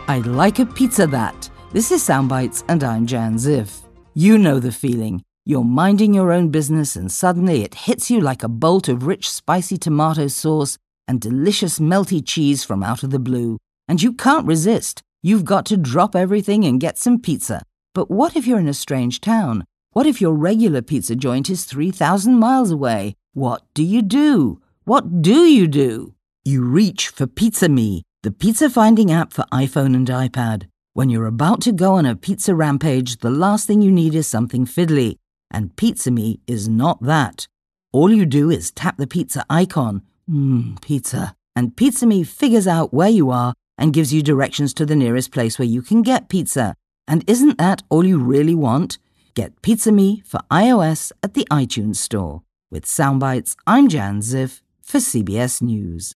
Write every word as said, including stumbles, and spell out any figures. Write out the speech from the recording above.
I'd like a pizza that. This is Soundbites and I'm Jan Ziff. You know the feeling. You're minding your own business and suddenly it hits you like a bolt of rich spicy tomato sauce and delicious melty cheese from out of the blue. And you can't resist. You've got to drop everything and get some pizza. But what if you're in a strange town? What if your regular pizza joint is three thousand miles away? What do you do? What do you do? You reach for PizzaMe, the pizza finding app for iPhone and iPad. When you're about to go on a pizza rampage, the last thing you need is something fiddly. And PizzaMe is not that. All you do is tap the pizza icon, mmm, pizza, and PizzaMe figures out where you are and gives you directions to the nearest place where you can get pizza. And isn't that all you really want? Get PizzaMe for iOS at the iTunes Store. With Soundbites, I'm Jan Ziff for C B S News.